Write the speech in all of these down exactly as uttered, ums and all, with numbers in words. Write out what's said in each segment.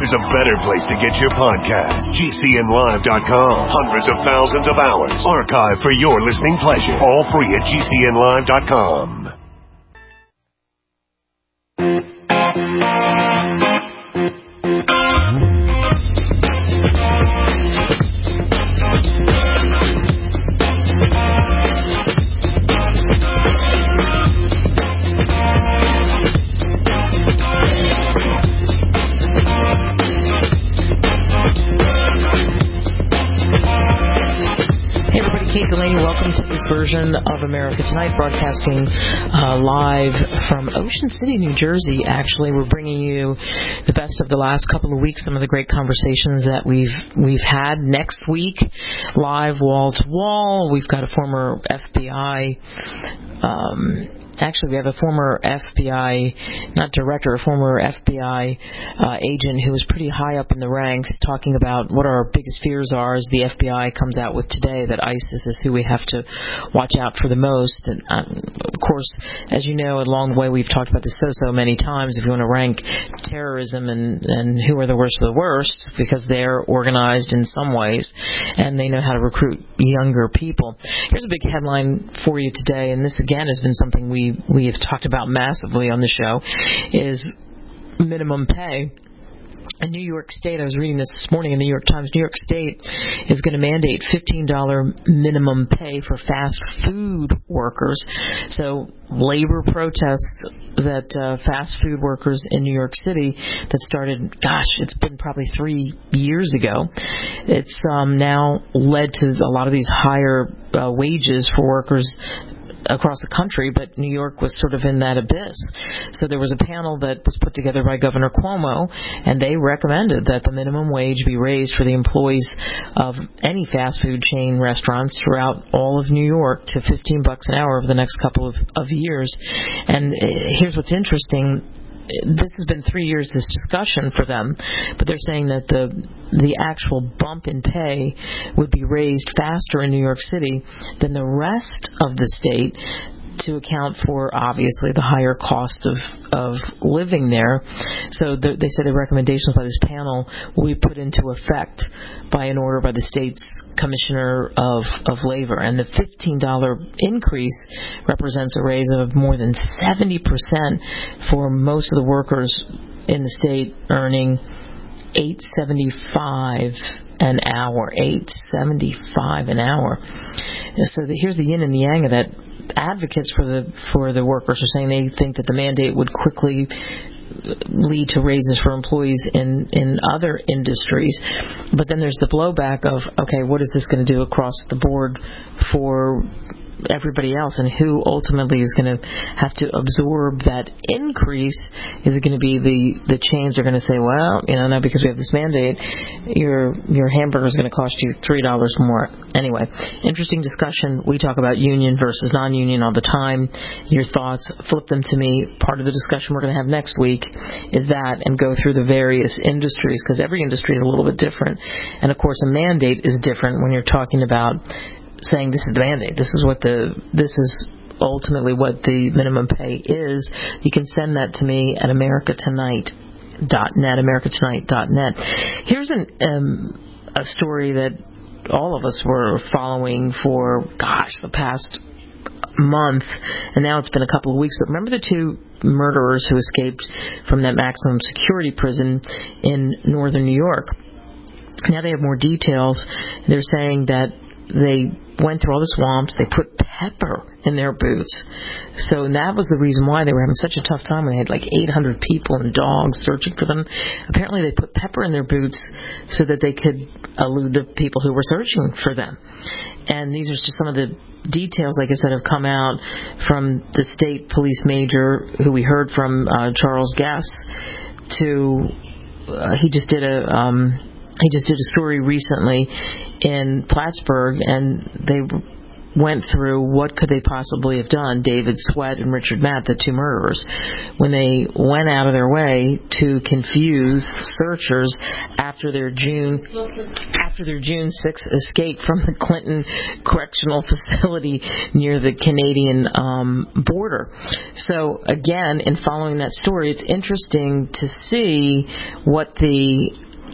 there's a better place to get your podcast. G C N live dot com. Hundreds of thousands of hours archived for your listening pleasure. All free at G C N live dot com. Welcome to this version of America Tonight, broadcasting uh, live from Ocean City, New Jersey. Actually, we're bringing you the best of the last couple of weeks, some of the great conversations that we've we've had. Next week, live wall to wall, we've got a former F B I. Um, Actually, we have a former F B I, not director, a former F B I uh, agent who was pretty high up in the ranks talking about what our biggest fears are as the F B I comes out with today that ISIS is who we have to watch out for the most. And, um, of course, as you know, along the way we've talked about this so, so many times, if you want to rank terrorism and, and who are the worst of the worst, because they're organized in some ways and they know how to recruit younger people. Here's a big headline for you today, and this again has been something we we have talked about massively on the show, is minimum pay. In New York State, I was reading this this morning in the New York Times, New York State is going to mandate fifteen dollars minimum pay for fast food workers. So labor protests that uh, fast food workers in New York City that started, gosh, it's been probably three years ago. It's um, now led to a lot of these higher uh, wages for workers across the country, but New York was sort of in that abyss. So there was a panel that was put together by Governor Cuomo, and they recommended that the minimum wage be raised for the employees of any fast food chain restaurants throughout all of New York to fifteen bucks an hour over the next couple of, of years. And here's what's interesting. This has been three years, this discussion for them, but they're saying that the the actual bump in pay would be raised faster in New York City than the rest of the state to account for, obviously, the higher cost of, of living there. So the, they said the recommendations by this panel will be put into effect by an order by the state's Commissioner of, of Labor. And the fifteen dollars increase represents a raise of more than seventy percent for most of the workers in the state earning eight seventy-five an hour. eight seventy-five an hour. So the, here's the yin and the yang of that. Advocates for the for the workers are saying they think that the mandate would quickly lead to raises for employees in, in other industries. But then there's the blowback of, okay, what is this going to do across the board for everybody else, and who ultimately is going to have to absorb that increase? Is it going to be the, the chains are going to say, well, you know, now because we have this mandate, your your hamburger is going to cost you three dollars more. Anyway, interesting discussion. We talk about union versus non-union all the time. Your thoughts, flip them to me. Part of the discussion we're going to have next week is that, and go through the various industries, because every industry is a little bit different. And, of course, a mandate is different when you're talking about saying this is the mandate. This is what the this is ultimately what the minimum pay is. You can send that to me at america tonight dot net, america tonight dot net. Here's an um, a story that all of us were following for, gosh, the past month, and now it's been a couple of weeks. But remember the two murderers who escaped from that maximum security prison in northern New York? Now they have more details. They're saying that they went through all the swamps. They put pepper in their boots. So that was the reason why they were having such a tough time when they had like eight hundred people and dogs searching for them. Apparently they put pepper in their boots so that they could elude the people who were searching for them. And these are just some of the details, like I said, have come out from the state police major who we heard from, uh, Charles Guess, to uh, he just did a um, he just did a story recently in Plattsburgh, and they went through what could they possibly have done, David Sweat and Richard Matt, the two murderers, when they went out of their way to confuse searchers after their June after their June sixth escape from the Clinton Correctional Facility near the Canadian um, border. So again, in following that story, it's interesting to see what the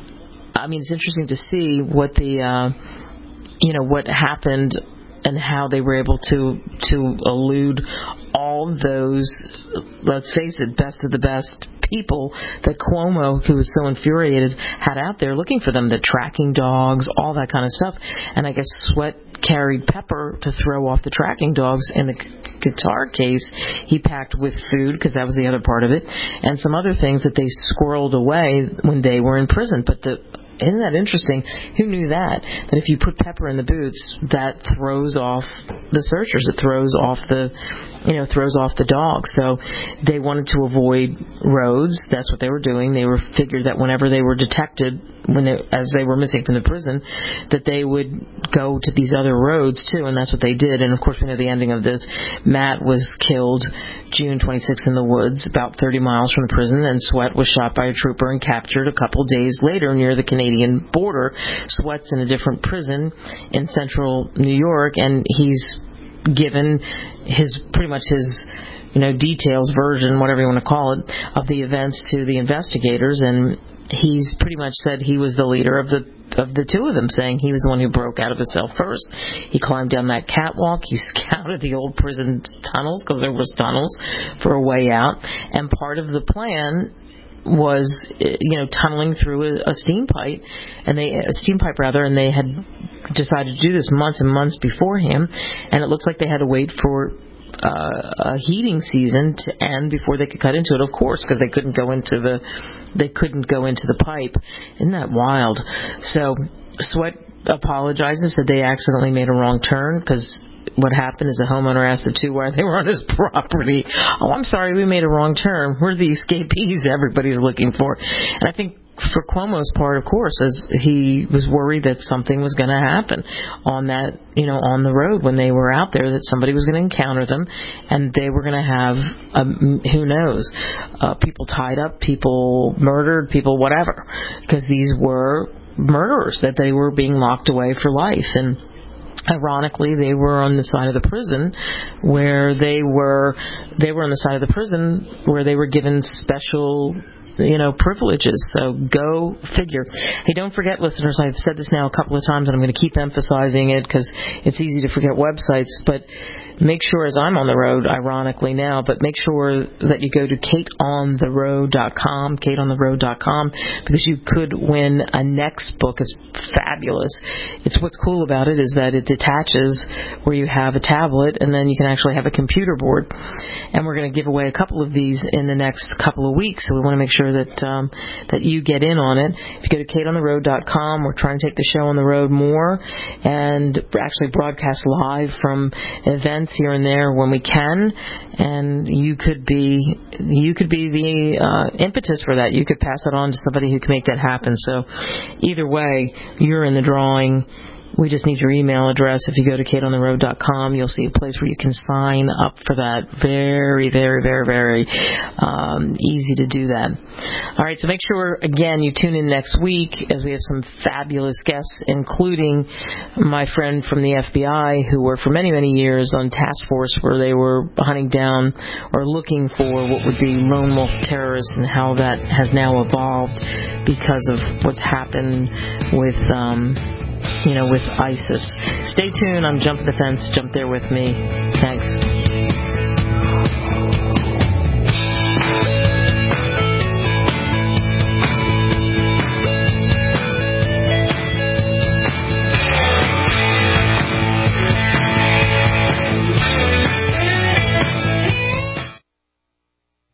I mean, it's interesting to see what the uh, you know what happened and how they were able to to elude all those, let's face it, best of the best people that Cuomo, who was so infuriated, had out there looking for them, the tracking dogs, all that kind of stuff. And I guess Sweat carried pepper to throw off the tracking dogs in the guitar case he packed with food, because that was the other part of it, and some other things that they squirreled away when they were in prison. But the Isn't that interesting? Who knew that? That if you put pepper in the boots, that throws off the searchers. It throws off the, you know, throws off the dog. So they wanted to avoid roads. That's what they were doing. They were figured that whenever they were detected, when they, as they were missing from the prison, that they would go to these other roads too, and that's what they did. And of course, we know the ending of this. Matt was killed June twenty-sixth in the woods, about thirty miles from the prison, and Sweat was shot by a trooper and captured a couple days later near the Canadian border. Sweat's in a different prison in central New York, and he's given his pretty much his you know details, version, whatever you want to call it, of the events to the investigators, and he's pretty much said he was the leader of the of the two of them, saying he was the one who broke out of his cell first. He climbed down that catwalk. He scouted the old prison tunnels, because there was tunnels, for a way out. And part of the plan was, you know, tunneling through a, a steam pipe, and they a steam pipe rather, and they had decided to do this months and months before him. And it looks like they had to wait for Uh, a heating season to end before they could cut into it, of course, because they couldn't go into the they couldn't go into the pipe. Isn't that wild? So Sweat apologized and said they accidentally made a wrong turn, because what happened is the homeowner asked the two why they were on his property. Oh, I'm sorry, we made a wrong turn. We're the escapees everybody's looking for. And I think for Cuomo's part, of course, as he was worried that something was going to happen on that, you know, on the road when they were out there, that somebody was going to encounter them, and they were going to have, um, who knows, uh, people tied up, people murdered, people whatever, because these were murderers, that they were being locked away for life. And ironically, they were on the side of the prison where they were, they were on the side of the prison where they were given special, you know, privileges. So go figure. Hey, don't forget, listeners, I've said this now a couple of times, and I'm going to keep emphasizing it because it's easy to forget websites, but make sure, as I'm on the road, ironically now, but make sure that you go to kate on the road dot com, kate on the road dot com, because you could win a next book. It's fabulous. It's what's cool about it is that it detaches where you have a tablet, and then you can actually have a computer board. And we're going to give away a couple of these in the next couple of weeks, so we want to make sure that um, that you get in on it. If you go to kate on the road dot com, we're trying to take the show on the road more and actually broadcast live from events here and there when we can, and you could be you could be the uh, impetus for that. You could pass it on to somebody who can make that happen. So either way, you're in the drawing. We just need your email address. If you go to kate on the road dot com, you'll see a place where you can sign up for that. Very, very, very, very um, easy to do that. All right, so make sure, again, you tune in next week as we have some fabulous guests, including my friend from the F B I, who were for many, many years on task force where they were hunting down or looking for what would be lone wolf terrorists, and how that has now evolved because of what's happened with um you know, with ISIS. Stay tuned on Jump the Fence. Jump there with me. Thanks. Paid monitoring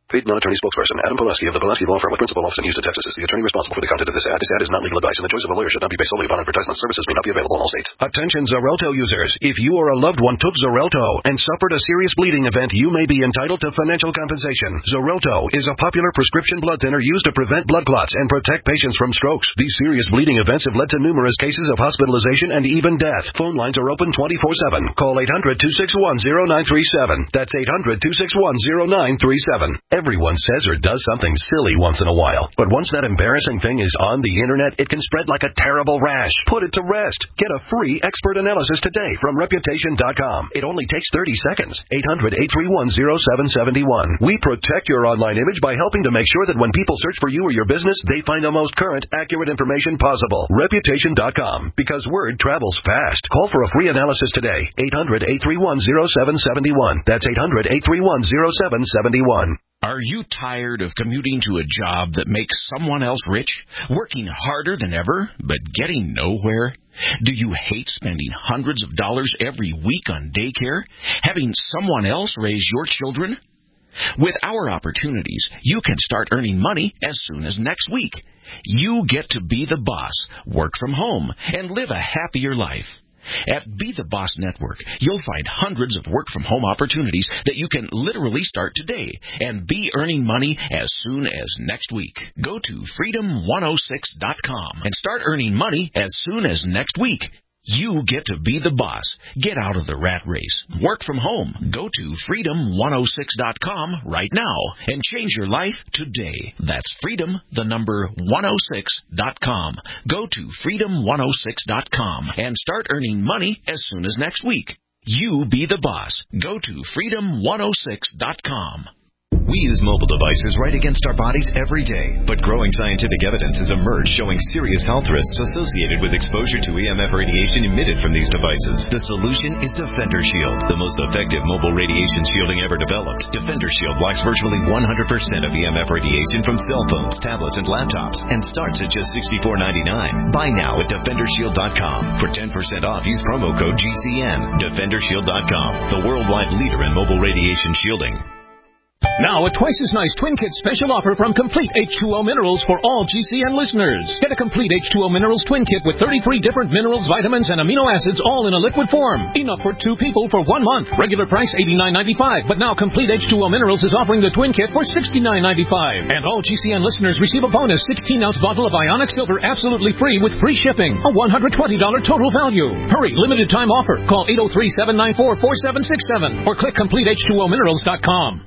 attorney spokesperson. Adam Pulaski of the Pulaski Law Firm with principal office in Houston, Texas is the attorney responsible for the content of this ad. This ad is not legal advice, and the choice of a lawyer should not be based solely upon advertisement. Services may not be available in all states. Attention Xarelto users. If you or a loved one took Xarelto and suffered a serious bleeding event, you may be entitled to financial compensation. Xarelto is a popular prescription blood thinner used to prevent blood clots and protect patients from strokes. These serious bleeding events have led to numerous cases of hospitalization and even death. Phone lines are open twenty-four seven. Call eight hundred, two six one, zero nine three seven. That's eight hundred, two six one, zero nine three seven. Everyone says or does something silly once in a while. But once that embarrassing thing is on the internet, it can spread like a terrible rash. Put it to rest. Get a free expert analysis today from Reputation dot com. It only takes thirty seconds. eight hundred, eight three one, zero seven seven one. We protect your online image by helping to make sure that when people search for you or your business, they find the most current, accurate information possible. Reputation dot com. Because word travels fast. Call for a free analysis today. eight hundred, eight three one, zero seven seven one. That's eight hundred, eight three one, zero seven seven one. Are you tired of commuting to a job that makes someone else rich, working harder than ever, but getting nowhere? Do you hate spending hundreds of dollars every week on daycare, having someone else raise your children? With our opportunities, you can start earning money as soon as next week. You get to be the boss, work from home, and live a happier life. At Be the Boss Network, you'll find hundreds of work-from-home opportunities that you can literally start today and be earning money as soon as next week. Go to freedom one oh six dot com and start earning money as soon as next week. You get to be the boss. Get out of the rat race. Work from home. Go to freedom one oh six dot com right now and change your life today. That's freedom, the number one oh six dot com. Go to freedom one oh six dot com and start earning money as soon as next week. You be the boss. Go to freedom one oh six dot com. We use mobile devices right against our bodies every day, but growing scientific evidence has emerged showing serious health risks associated with exposure to E M F radiation emitted from these devices. The solution is Defender Shield, the most effective mobile radiation shielding ever developed. Defender Shield blocks virtually one hundred percent of E M F radiation from cell phones, tablets, and laptops, and starts at just sixty-four ninety-nine. Buy now at defender shield dot com. For ten percent off, use promo code G C N. defender shield dot com, the worldwide leader in mobile radiation shielding. Now, a twice-as-nice Twin Kit special offer from Complete H two O Minerals for all G C N listeners. Get a Complete H two O Minerals Twin Kit with thirty-three different minerals, vitamins, and amino acids all in a liquid form. Enough for two people for one month. Regular price eighty-nine ninety-five, but now Complete H two O Minerals is offering the Twin Kit for sixty-nine ninety-five. And all G C N listeners receive a bonus sixteen-ounce bottle of Ionic Silver absolutely free with free shipping. A one hundred twenty dollars total value. Hurry, limited time offer. Call eight oh three, seven nine four, four seven six seven or click complete h two o minerals dot com.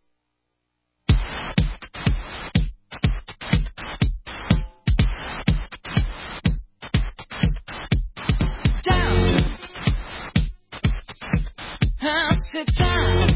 I'll sit down.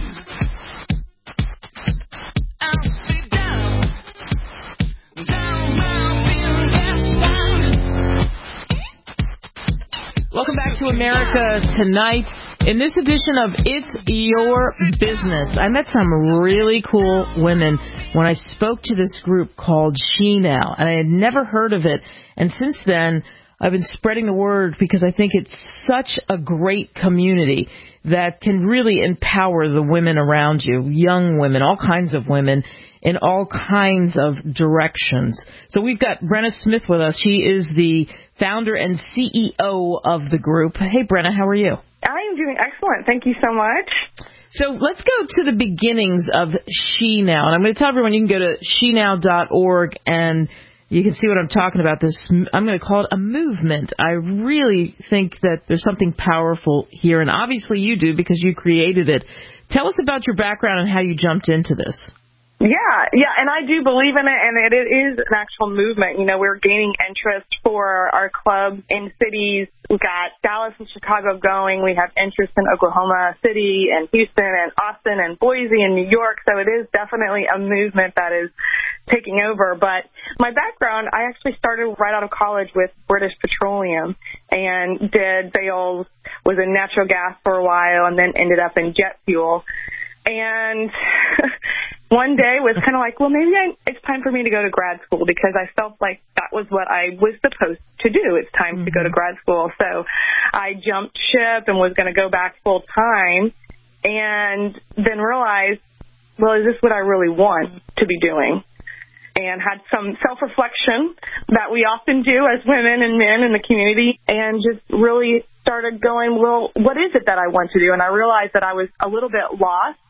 I'll sit down. Down, I'll be just down. Welcome back to America Tonight. In this edition of It's Your Business, I met some really cool women when I spoke to this group called She Now, and I had never heard of it. And since then, I've been spreading the word because I think it's such a great community that can really empower the women around you, young women, all kinds of women, in all kinds of directions. So we've got Brenna Smith with us. She is the founder and C E O of the group. Hey, Brenna, how are you? I'm doing excellent. Thank you so much. So let's go to the beginnings of She Now. And I'm going to tell everyone you can go to she now dot org and you can see what I'm talking about. This, I'm going to call it a movement. I really think that there's something powerful here, and obviously you do because you created it. Tell us about your background and how you jumped into this. Yeah, yeah, and I do believe in it, and it, it is an actual movement. You know, we're gaining interest for our club in cities. We've got Dallas and Chicago going. We have interest in Oklahoma City and Houston and Austin and Boise and New York. So it is definitely a movement that is taking over. But my background, I actually started right out of college with British Petroleum and did sales, was in natural gas for a while, and then ended up in jet fuel. And one day was kind of like, well, maybe I, it's time for me to go to grad school because I felt like that was what I was supposed to do. It's time mm-hmm. to go to grad school. So I jumped ship and was going to go back full time and then realized well, is this what I really want to be doing? And had some self-reflection that we often do as women and men in the community, and just really started going, well, what is it that I want to do? And I realized that I was a little bit lost,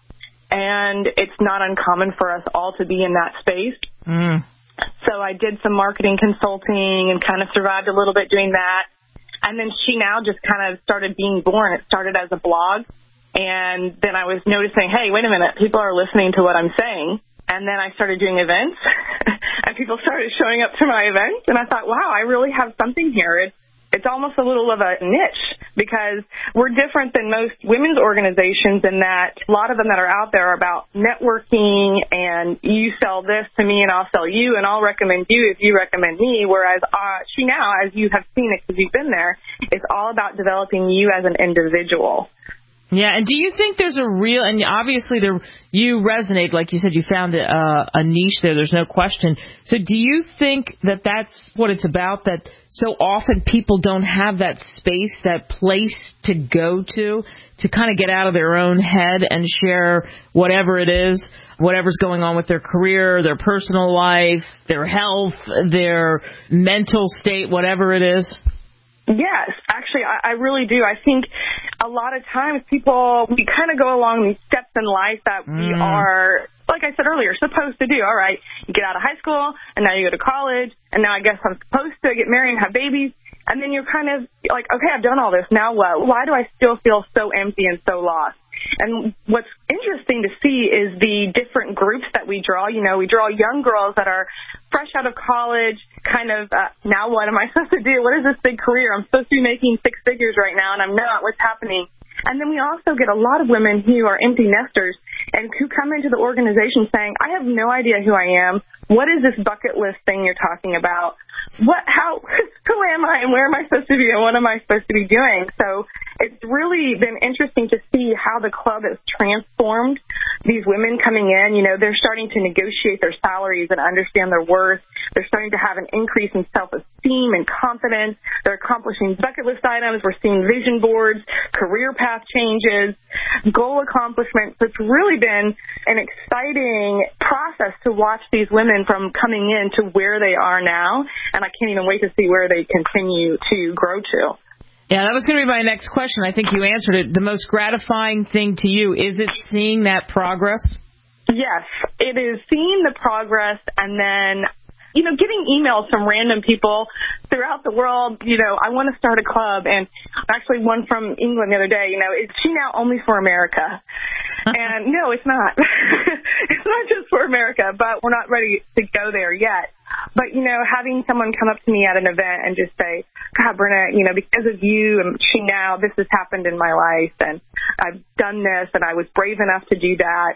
and it's not uncommon for us all to be in that space. Mm. So I did some marketing consulting and kind of survived a little bit doing that. And then She Now just kind of started being born. It started as a blog. And then I was noticing, hey, wait a minute, people are listening to what I'm saying. And then I started doing events, and people started showing up to my events. And I thought, wow, I really have something here. It's, it's almost a little of a niche, because we're different than most women's organizations in that a lot of them that are out there are about networking, and you sell this to me and I'll sell you, and I'll recommend you if you recommend me. Whereas uh, She Now, as you have seen it because you've been there, is all about developing you as an individual. Yeah, and do you think there's a real, and obviously there, you resonate, like you said, you found a, a niche there, there's no question. So do you think that that's what it's about, that so often people don't have that space, that place to go to, to kind of get out of their own head and share whatever it is, whatever's going on with their career, their personal life, their health, their mental state, whatever it is? Yes, actually, I, I really do. I think a lot of times people, we kind of go along these steps in life that we mm. are, like I said earlier, supposed to do. All right, you get out of high school, and now you go to college, and now I guess I'm supposed to get married and have babies. And then you're kind of like, okay, I've done all this. Now what? Why do I still feel so empty and so lost? And what's interesting to see is the different groups that we draw. You know, we draw young girls that are fresh out of college, kind of, uh, now what am I supposed to do? What is this big career? I'm supposed to be making six figures right now, and I'm not. What's happening? And then we also get a lot of women who are empty nesters and who come into the organization saying, I have no idea who I am. What is this bucket list thing you're talking about? What, how, who am I, and where am I supposed to be, and what am I supposed to be doing? So it's really been interesting to see how the club has transformed these women coming in. You know, they're starting to negotiate their salaries and understand their worth. They're starting to have an increase in self-esteem and confidence. They're accomplishing bucket list items. We're seeing vision boards, career path changes, goal accomplishment. So it's really been an exciting process to watch these women from coming in to where they are now. And I can't even wait to see where they continue to grow to. Yeah, that was going to be my next question. I think you answered it. The most gratifying thing to you, is it seeing that progress? Yes, it is seeing the progress, and then, you know, getting emails from random people throughout the world. You know, I want to start a club, and actually one from England the other day, you know, is She Now only for America? And no, it's not. It's not just for America, but we're not ready to go there yet. But, you know, having someone come up to me at an event and just say, God, Brenna, you know, because of you and She Now, this has happened in my life, and I've done this, and I was brave enough to do that.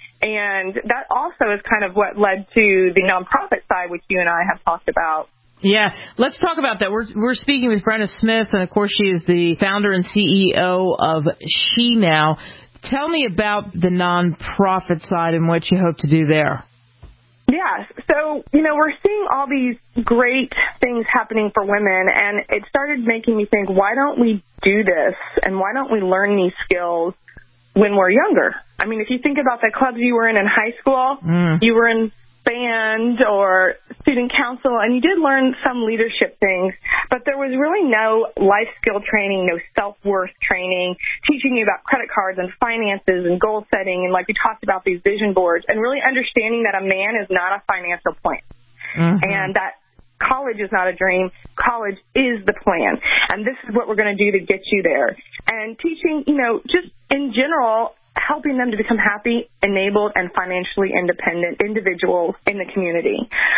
And that also is kind of what led to the nonprofit side, which you and I have talked about. Yeah, let's talk about that. We're we're speaking with Brenna Smith, and of course she is the founder and C E O of She Now. Tell me about the nonprofit side and what you hope to do there. Yeah, so, you know, we're seeing all these great things happening for women, and it started making me think, why don't we do this, and why don't we learn these skills when we're younger? I mean, if you think about the clubs you were in in high school, mm. you were in band or student council, and you did learn some leadership things, but there was really no life skill training, no self-worth training, teaching you about credit cards and finances and goal setting, and like we talked about these vision boards, and really understanding that a man is not a financial plan, mm-hmm. and that college is not a dream. College is the plan, and this is what we're going to do to get you there. And teaching, you know, just in general, helping them to become happy, enabled, and financially independent individuals in the community.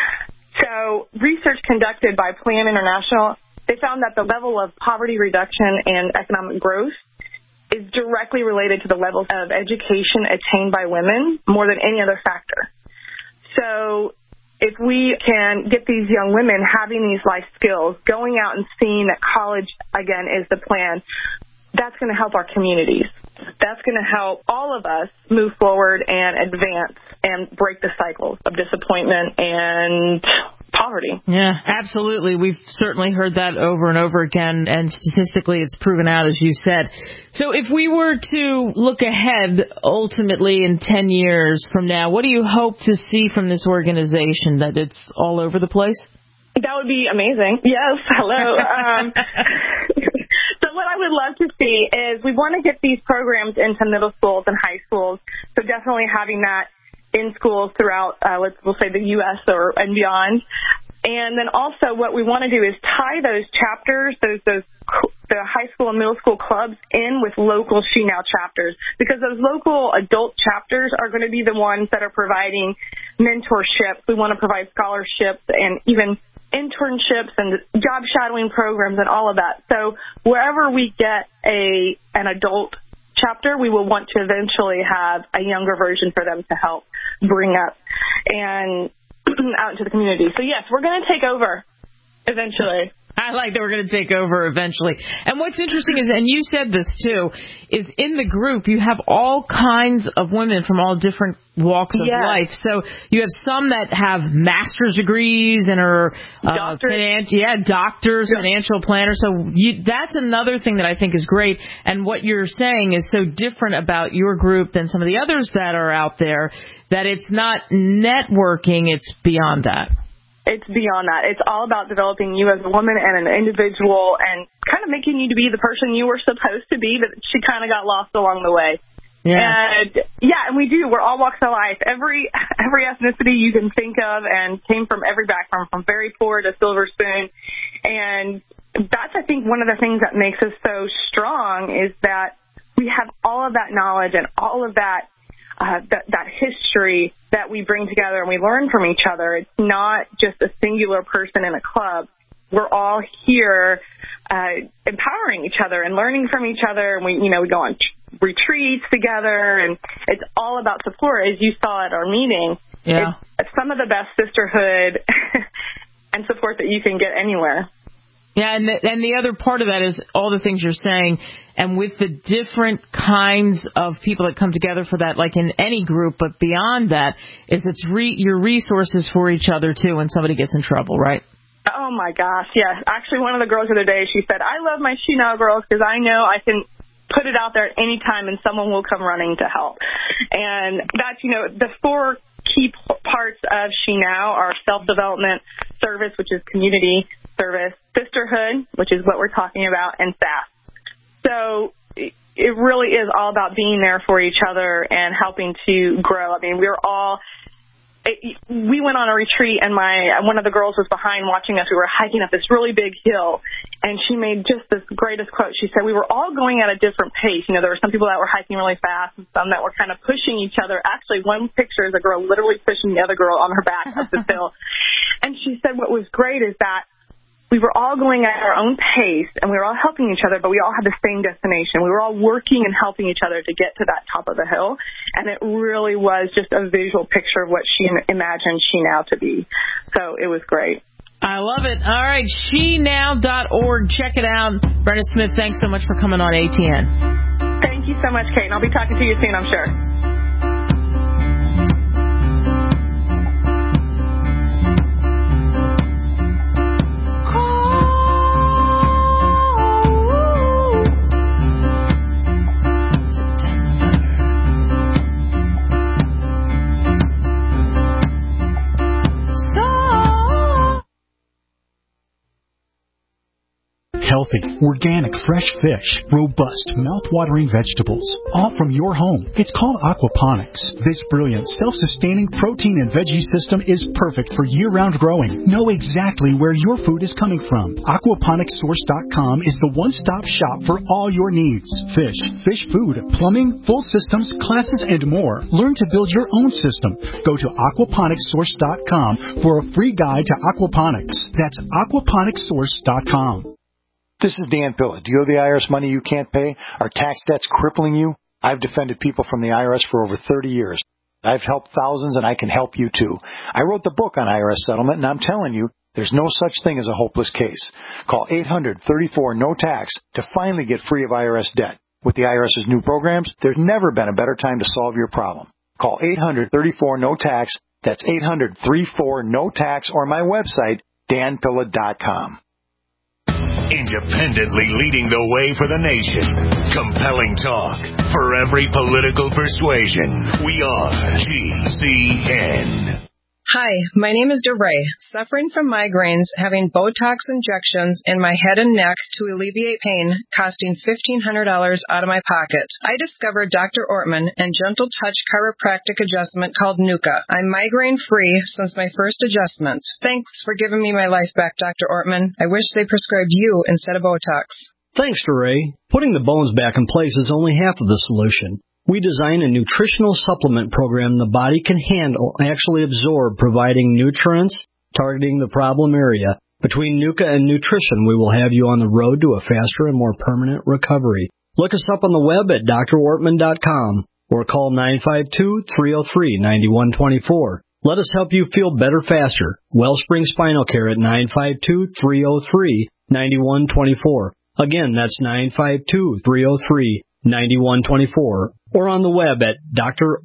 So research conducted by Plan International, they found that the level of poverty reduction and economic growth is directly related to the levels of education attained by women more than any other factor. So if we can get these young women having these life skills, going out and seeing that college, again, is the plan, that's going to help our communities. That's going to help all of us move forward and advance and break the cycles of disappointment and poverty. Yeah, absolutely. We've certainly heard that over and over again, and statistically it's proven out, as you said. So if we were to look ahead, ultimately in ten years from now, what do you hope to see from this organization, that it's all over the place? That would be amazing. Yes, hello. um, so what I would love to see is we want to get these programs into middle schools and high schools, so definitely having that in schools throughout, uh, let's we'll say the U S or and beyond. And then also what we want to do is tie those chapters, those those the high school and middle school clubs in with local She Now chapters, because those local adult chapters are going to be the ones that are providing mentorships. We want to provide scholarships and even internships and job shadowing programs and all of that. So wherever we get a an adult chapter, we will want to eventually have a younger version for them to help bring up and out into the community. So yes, we're going to take over eventually. I like that we're going to take over eventually. And what's interesting is, and you said this too, is in the group you have all kinds of women from all different walks of yes. life. So you have some that have master's degrees and are uh, finan- yeah, doctors, yeah. financial planners. So you, that's another thing that I think is great. And what you're saying is so different about your group than some of the others that are out there, that it's not networking, it's beyond that. It's beyond that. It's all about developing you as a woman and an individual and kind of making you to be the person you were supposed to be, but she kind of got lost along the way. Yeah. And yeah, and we do. We're all walks of life. Every every ethnicity you can think of, and came from every background, from very poor to silver spoon. And that's, I think, one of the things that makes us so strong is that we have all of that knowledge and all of that Uh, that, that history that we bring together and we learn from each other. It's not just a singular person in a club. We're all here uh, empowering each other and learning from each other. And we, you know, we go on t- retreats together, and it's all about support, as you saw at our meeting. Yeah. It's some of the best sisterhood and support that you can get anywhere. Yeah, and the, and the other part of that is all the things you're saying, and with the different kinds of people that come together for that, like in any group, but beyond that, is it's re, your resources for each other, too, when somebody gets in trouble, right? Oh, my gosh, yes. Actually, one of the girls the other day, she said, I love my She Now girls because I know I can put it out there at any time and someone will come running to help. And that's, you know, the four key parts of She Now are self-development, service, which is community service, sisterhood, which is what we're talking about, and S A F. So it really is all about being there for each other and helping to grow. I mean, we're all, it, we went on a retreat, and my one of the girls was behind watching us. We were hiking up this really big hill, and she made just this greatest quote. She said, we were all going at a different pace. You know, there were some people that were hiking really fast and some that were kind of pushing each other. Actually, one picture is a girl literally pushing the other girl on her back up this hill. And she said what was great is that we were all going at our own pace, and we were all helping each other, but we all had the same destination. We were all working and helping each other to get to that top of the hill, and it really was just a visual picture of what she imagined She Now to be. So it was great. I love it. All right, she now dot org. Check it out. Brenda Smith, thanks so much for coming on A T N. Thank you so much, Kate, and I'll be talking to you soon, I'm sure. Healthy, organic, fresh fish, robust, mouth-watering vegetables, all from your home. It's called aquaponics. This brilliant, self-sustaining protein and veggie system is perfect for year-round growing. Know exactly where your food is coming from. aquaponics source dot com is the one-stop shop for all your needs. Fish, fish food, plumbing, full systems, classes, and more. Learn to build your own system. Go to aquaponics source dot com for a free guide to aquaponics. That's aquaponics source dot com. This is Dan Pilla. Do you owe the I R S money you can't pay? Are tax debts crippling you? I've defended people from the I R S for over thirty years. I've helped thousands, and I can help you too. I wrote the book on I R S settlement, and I'm telling you, there's no such thing as a hopeless case. Call eight hundred, thirty-four, no tax to finally get free of I R S debt. With the IRS's new programs, there's never been a better time to solve your problem. Call eight hundred, thirty-four, no tax That's eight hundred, three four, N O T A X or my website, dan pilla dot com. Independently leading the way for the nation. Compelling talk for every political persuasion. We are G C N. Hi, my name is DeRay, suffering from migraines, having Botox injections in my head and neck to alleviate pain, costing fifteen hundred dollars out of my pocket. I discovered Doctor Ortman and Gentle Touch chiropractic adjustment called Nuka. I'm migraine-free since my first adjustment. Thanks for giving me my life back, Doctor Ortman. I wish they prescribed you instead of Botox. Thanks, DeRay. Putting the bones back in place is only half of the solution. We design a nutritional supplement program the body can handle, actually absorb, providing nutrients, targeting the problem area. Between Nuka and nutrition, we will have you on the road to a faster and more permanent recovery. Look us up on the web at d r ortman dot com or call nine five two, three oh three, nine one two four. Let us help you feel better faster. Wellspring Spinal Care at nine five two, three oh three, nine one two four. Again, that's nine five two, three oh three, nine one two four. Or on the web at d r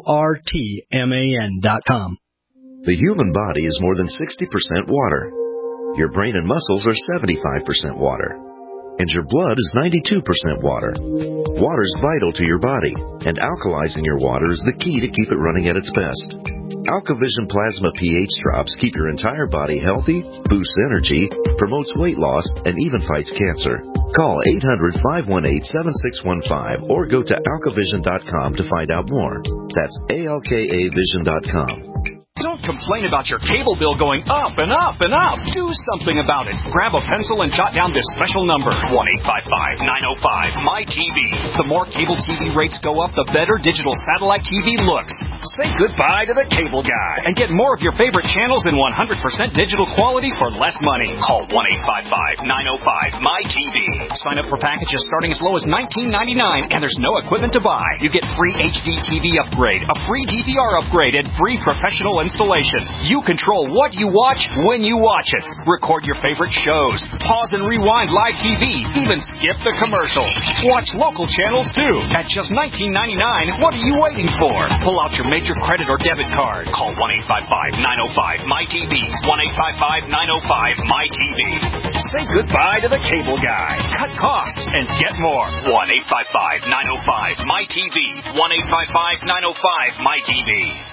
ortman dot com. The human body is more than sixty percent water. Your brain and muscles are seventy-five percent water. And your blood is ninety-two percent water. Water is vital to your body, and alkalizing your water is the key to keep it running at its best. AlkaVision Plasma pH drops keep your entire body healthy, boosts energy, promotes weight loss, and even fights cancer. Call eight hundred, five one eight, seven six one five or go to alka vision dot com to find out more. That's A L K A vision dot com. Don't complain about your cable bill going up and up and up. Do something about it. Grab a pencil and jot down this special number, one eight five five, nine oh five, M Y T V. The more cable T V rates go up, the better digital satellite T V looks. Say goodbye to the cable guy and get more of your favorite channels in one hundred percent digital quality for less money. Call one eight five five, nine oh five, M Y T V. Sign up for packages starting as low as nineteen ninety-nine, and there's no equipment to buy. You get free H D T V upgrade, a free D V R upgrade, and free professional installation. You control what you watch when you watch it. Record your favorite shows. Pause and rewind live T V. Even skip the commercials. Watch local channels too. At just nineteen ninety-nine, what are you waiting for? Pull out your major credit or debit card. Call one eight five five, nine oh five, M Y T V. one eight five five, nine oh five, M Y T V. Say goodbye to the cable guy. Cut costs and get more. one eight five five, nine oh five, M Y T V. one eight five five, nine oh five, M Y T V.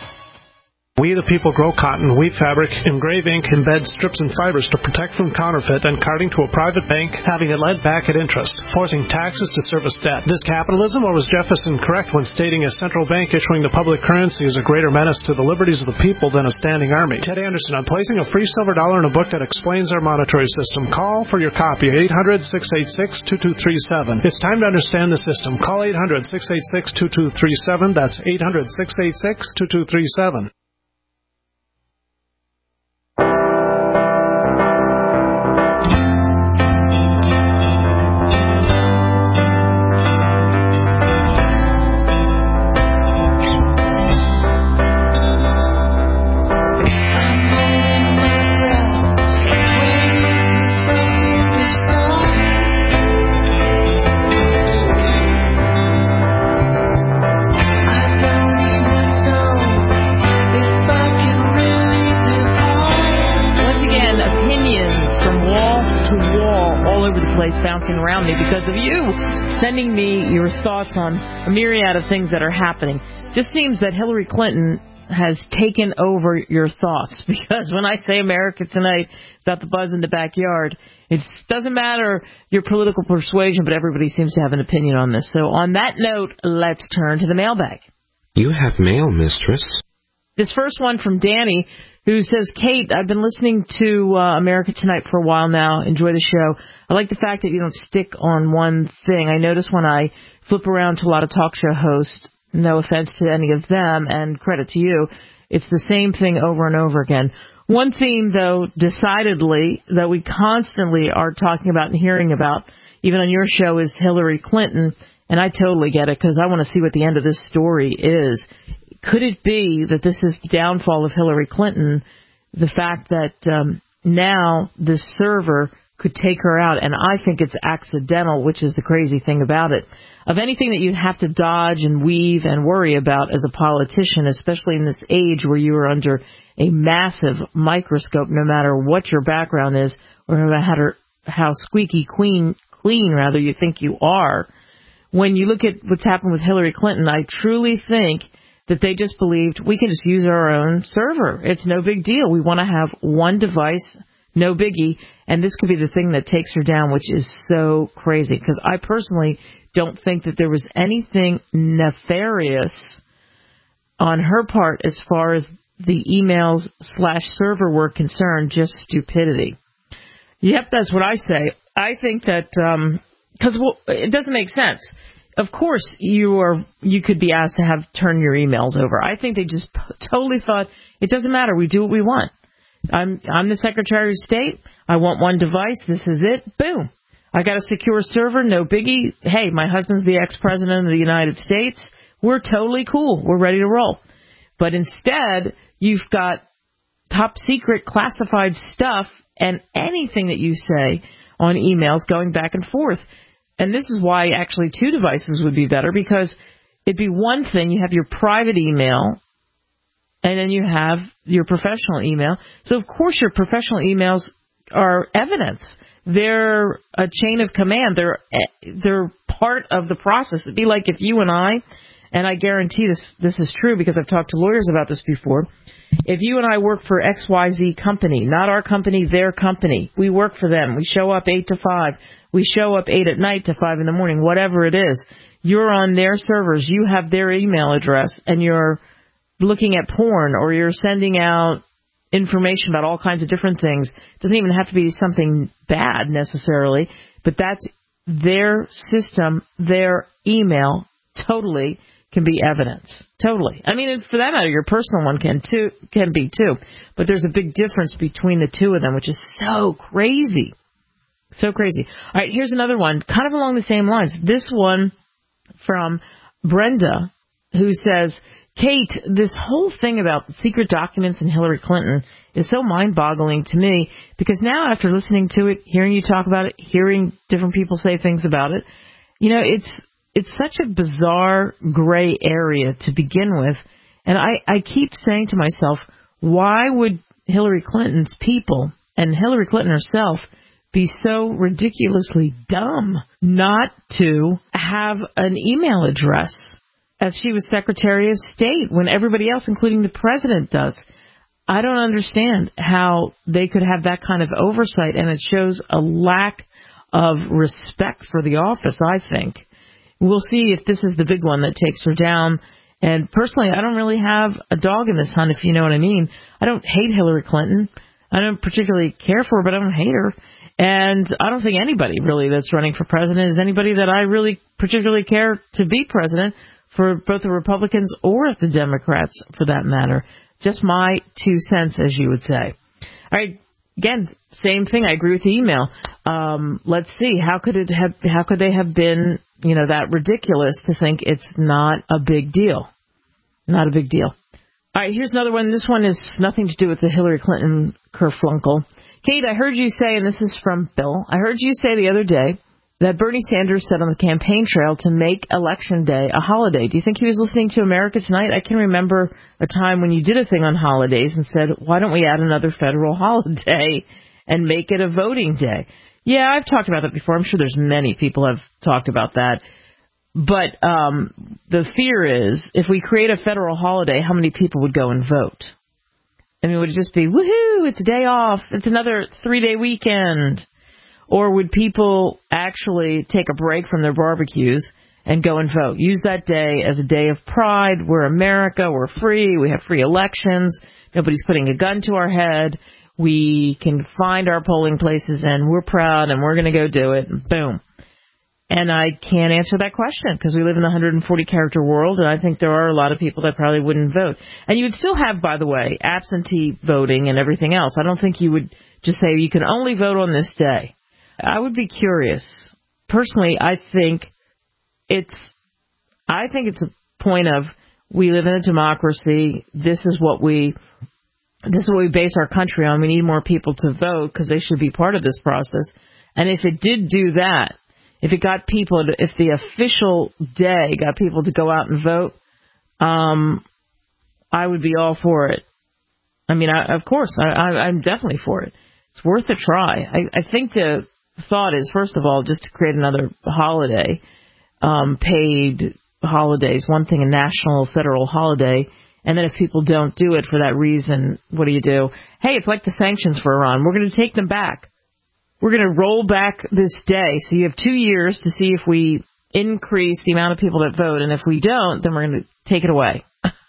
We the people grow cotton, weave fabric, engrave ink, embed strips and fibers to protect from counterfeit and carting to a private bank, having it lent back at interest, forcing taxes to service debt. This capitalism, or was Jefferson correct when stating a central bank issuing the public currency is a greater menace to the liberties of the people than a standing army? Ted Anderson, I'm placing a free silver dollar in a book that explains our monetary system. Call for your copy, eight hundred, six eight six, two two three seven. It's time to understand the system. Call eight hundred, six eight six, two two three seven. That's eight hundred, six eight six, two two three seven. Bouncing around me because of you sending me your thoughts on a myriad of things that are happening. Just seems that Hillary Clinton has taken over your thoughts, because when I say America Tonight, it's got the buzz in the backyard. It doesn't matter your political persuasion, but everybody seems to have an opinion on this. So on that note, let's turn to the mailbag. You have mail, mistress. This first one from Danny, who says, Kate, I've been listening to uh, America Tonight for a while now. Enjoy the show. I like the fact that you don't stick on one thing. I notice when I flip around to a lot of talk show hosts, no offense to any of them and credit to you, it's the same thing over and over again. One theme, though, decidedly, that we constantly are talking about and hearing about, even on your show, is Hillary Clinton. And I totally get it, because I want to see what the end of this story is. Could it be that this is the downfall of Hillary Clinton, the fact that um, now this server could take her out? And I think it's accidental, which is the crazy thing about it. of anything that you'd have to dodge and weave and worry about as a politician, especially in this age where you are under a massive microscope, no matter what your background is or no matter how squeaky clean, clean rather you think you are. When you look at what's happened with Hillary Clinton, I truly think that they just believed we can just use our own server. It's no big deal. We want to have one device, no biggie, and this could be the thing that takes her down, which is so crazy. Because I personally don't think that there was anything nefarious on her part as far as the emails slash server were concerned, just stupidity. Yep, that's what I say. I think that, um, because well, it doesn't make sense. Of course, you are. You could be asked to have turn your emails over. I think they just p- totally thought it doesn't matter. We do what we want. I'm I'm the Secretary of State. I want one device. This is it. Boom. I got a secure server. No biggie. Hey, my husband's the ex-president of the United States. We're totally cool. We're ready to roll. But instead, you've got top secret classified stuff and anything that you say on emails going back and forth. And this is why actually two devices would be better, because it'd be one thing, you have your private email, and then you have your professional email. So, of course, your professional emails are evidence. They're a chain of command. They're they're part of the process. It'd be like if you and I, and I guarantee this this is true because I've talked to lawyers about this before, if you and I work for X Y Z company, not our company, their company, we work for them. We show up eight to five. We show up eight at night to five in the morning, whatever it is. You're on their servers. You have their email address, and you're looking at porn, or you're sending out information about all kinds of different things. It doesn't even have to be something bad necessarily, but that's their system, their email, totally can be evidence. Totally. I mean, for that matter, your personal one can too, can be too. But there's a big difference between the two of them, which is so crazy. So crazy. All right, here's another one, kind of along the same lines. This one from Brenda, who says, Kate, this whole thing about secret documents and Hillary Clinton is so mind-boggling to me, because now after listening to it, hearing you talk about it, hearing different people say things about it, you know, it's it's such a bizarre gray area to begin with. And I, I keep saying to myself, why would Hillary Clinton's people and Hillary Clinton herself be so ridiculously dumb not to have an email address as she was Secretary of State when everybody else, including the president, does? I don't understand how they could have that kind of oversight, and it shows a lack of respect for the office, I think. We'll see if this is the big one that takes her down. And personally, I don't really have a dog in this hunt, if you know what I mean. I don't hate Hillary Clinton. I don't particularly care for her, but I don't hate her. And I don't think anybody really that's running for president is anybody that I really particularly care to be president, for both the Republicans or the Democrats, for that matter. Just my two cents, as you would say. All right, again, same thing. I agree with the email. Um, let's see, how could it have? How could they have been, you know, that ridiculous to think it's not a big deal? Not a big deal. All right, here's another one. This one has nothing to do with the Hillary Clinton kerflunkle. Kate, I heard you say, and this is from Bill, I heard you say the other day that Bernie Sanders said on the campaign trail to make Election Day a holiday. Do you think he was listening to America Tonight? I can remember a time when you did a thing on holidays and said, why don't we add another federal holiday and make it a voting day? Yeah, I've talked about that before. I'm sure there's many people have talked about that. But um, the fear is, if we create a federal holiday, how many people would go and vote? I mean, would it just be, woohoo, it's a day off, it's another three-day weekend? Or would people actually take a break from their barbecues and go and vote? Use that day as a day of pride. We're America. We're free. We have free elections. Nobody's putting a gun to our head. We can find our polling places, and we're proud, and we're going to go do it. And boom. And I can't answer that question because we live in a one hundred forty character world, and I think there are a lot of people that probably wouldn't vote. And you would still have, by the way, absentee voting and everything else. I don't think you would just say you can only vote on this day. I would be curious. Personally, I think it's I think it's a point of, we live in a democracy. This is what we this is what we base our country on. We need more people to vote because they should be part of this process. And if it did do that, if it got people, to, if the official day got people to go out and vote, um, I would be all for it. I mean, I, of course, I, I, I'm definitely for it. It's worth a try. I, I think the thought is, first of all, just to create another holiday, um, paid holidays, one thing, a national, federal holiday. And then if people don't do it for that reason, what do you do? Hey, it's like the sanctions for Iran. We're going to take them back. We're going to roll back this day. So you have two years to see if we increase the amount of people that vote. And if we don't, then we're going to take it away.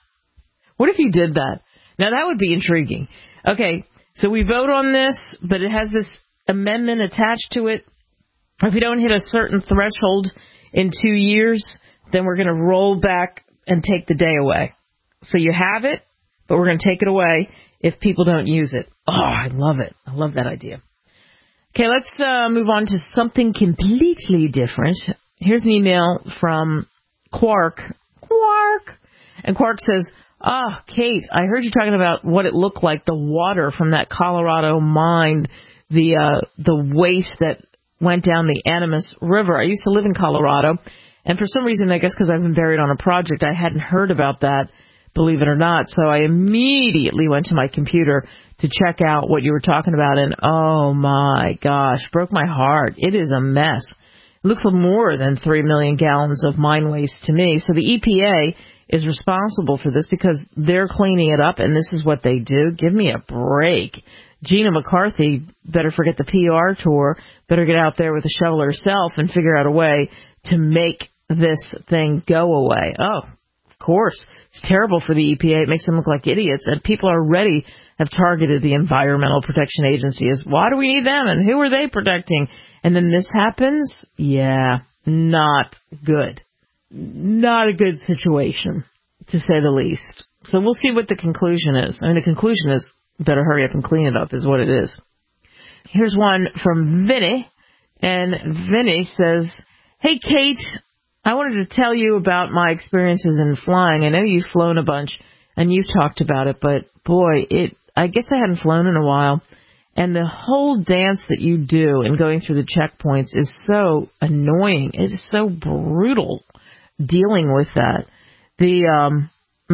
What if you did that? Now, that would be intriguing. Okay, so we vote on this, but it has this amendment attached to it. If we don't hit a certain threshold in two years, then we're going to roll back and take the day away. So you have it, but we're going to take it away if people don't use it. Oh, I love it. I love that idea. Okay, let's uh, move on to something completely different. Here's an email from Quark. Quark. And Quark says, ah, oh, Kate, I heard you talking about what it looked like, the water from that Colorado mine, the uh, the waste that went down the Animas River. I used to live in Colorado, and for some reason, I guess because I've been buried on a project, I hadn't heard about that, believe it or not. So I immediately went to my computer to check out what you were talking about, and oh my gosh, broke my heart. It is a mess. It looks like more than three million gallons of mine waste to me. So the E P A is responsible for this because they're cleaning it up, and this is what they do. Give me a break. Gina McCarthy better forget the P R tour, better get out there with a shovel herself and figure out a way to make this thing go away. Oh, of course. It's terrible for the E P A. It makes them look like idiots, and people already have targeted the Environmental Protection Agency as, why do we need them, and who are they protecting? And then this happens? Yeah, not good. Not a good situation, to say the least. So we'll see what the conclusion is. I mean, the conclusion is, better hurry up and clean it up is what it is. Here's one from Vinny, and Vinny says, hey, Kate, I wanted to tell you about my experiences in flying. I know you've flown a bunch, and you've talked about it, but boy, it I guess I hadn't flown in a while, and the whole dance that you do in going through the checkpoints is so annoying. It is so brutal dealing with that. The um,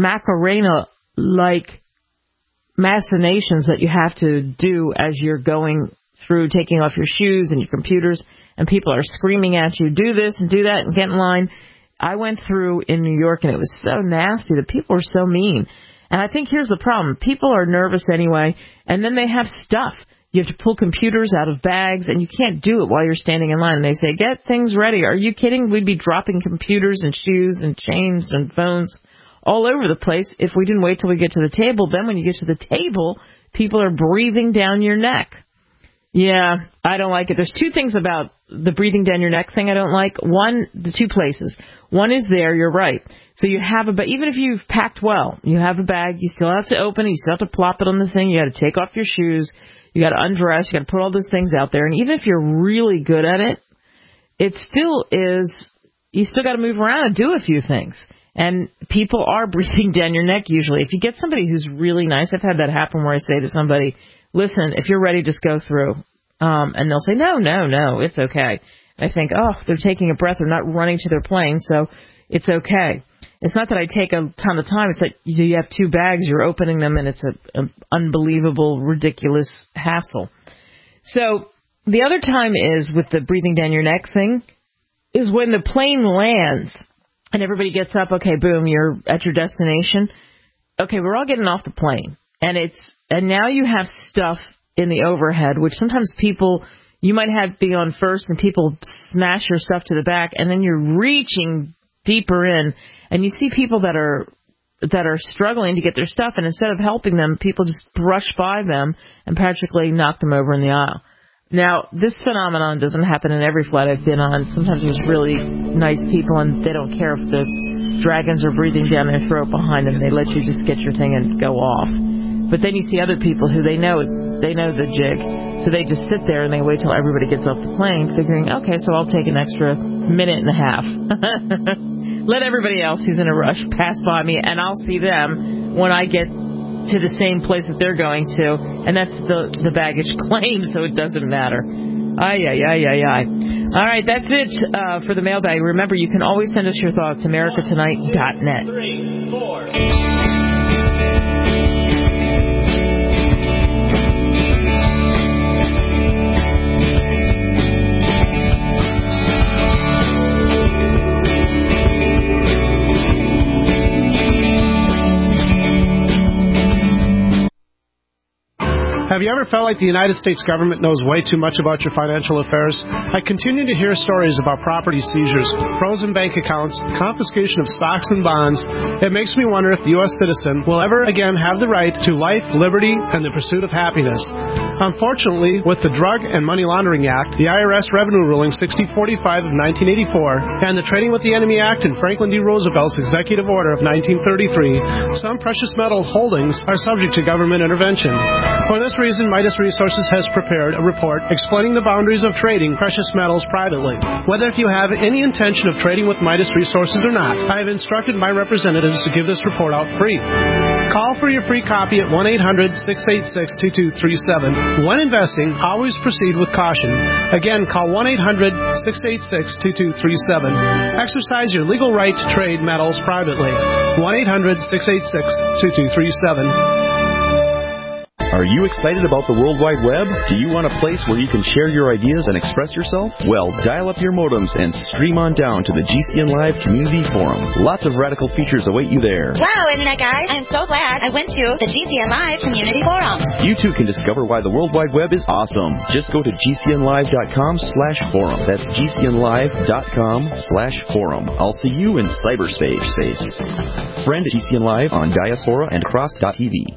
Macarena-like machinations that you have to do as you're going through, taking off your shoes and your computers, and people are screaming at you, do this and do that and get in line. I went through in New York, and it was so nasty. The people are so mean. And I think here's the problem. People are nervous anyway, and then they have stuff. You have to pull computers out of bags, and you can't do it while you're standing in line. And they say, get things ready. Are you kidding? We'd be dropping computers and shoes and chains and phones all over the place if we didn't wait till we get to the table. Then when you get to the table, people are breathing down your neck. Yeah, I don't like it. There's two things about the breathing down your neck thing I don't like. One, the two places. One is there, you're right. So you have a bag, even if you've packed well, you have a bag, you still have to open it, you still have to plop it on the thing, you got to take off your shoes, you got to undress, you got to put all those things out there. And even if you're really good at it, it still is, you still got to move around and do a few things. And people are breathing down your neck usually. If you get somebody who's really nice, I've had that happen where I say to somebody, listen, if you're ready, just go through. Um, and they'll say, no, no, no, it's okay. And I think, oh, they're taking a breath. They're not running to their plane, so it's okay. It's not that I take a ton of time. It's that you have two bags, you're opening them, and it's an unbelievable, ridiculous hassle. So the other time is with the breathing down your neck thing is when the plane lands and everybody gets up. Okay, boom, you're at your destination. Okay, we're all getting off the plane. And it's and now you have stuff in the overhead, which sometimes people, you might have be on first and people smash your stuff to the back, and then you're reaching deeper in, and you see people that are that are struggling to get their stuff, and instead of helping them, people just brush by them and practically knock them over in the aisle. Now, this phenomenon doesn't happen in every flight I've been on. Sometimes there's really nice people, and they don't care if the dragons are breathing down their throat behind them. They let you just get your thing and go off. But then you see other people who they know they know the jig, so they just sit there and they wait till everybody gets off the plane, figuring, okay, so I'll take an extra minute and a half. Let everybody else who's in a rush pass by me, and I'll see them when I get to the same place that they're going to, and that's the the baggage claim, so it doesn't matter. Ay, ay, ay, ay, ay. All right, that's it uh, for the mailbag. Remember, you can always send us your thoughts, america tonight dot net. Three, four. Have you ever felt like the United States government knows way too much about your financial affairs? I continue to hear stories about property seizures, frozen bank accounts, confiscation of stocks and bonds. It makes me wonder if the U S citizen will ever again have the right to life, liberty, and the pursuit of happiness. Unfortunately, with the Drug and Money Laundering Act, the I R S Revenue Ruling sixty forty-five of nineteen eighty-four, and the Trading with the Enemy Act and Franklin D. Roosevelt's Executive Order of nineteen thirty-three, some precious metal holdings are subject to government intervention. For this reason, Midas Resources has prepared a report explaining the boundaries of trading precious metals privately. Whether if you have any intention of trading with Midas Resources or not, I have instructed my representatives to give this report out free. Call for your free copy at one eight hundred, six eight six, two two three seven. When investing, always proceed with caution. Again, call one eight hundred, six eight six, two two three seven. Exercise your legal right to trade metals privately. one eight hundred, six eight six, two two three seven. Are you excited about the World Wide Web? Do you want a place where you can share your ideas and express yourself? Well, dial up your modems and stream on down to the G C N Live Community Forum. Lots of radical features await you there. Wow, Internet guys, I'm so glad I went to the G C N Live Community Forum. You too can discover why the World Wide Web is awesome. Just go to G C N live dot com slash forum. That's G C N live dot com slash forum. I'll see you in cyberspace. Friend G C N Live on Diaspora and Cross dot T V.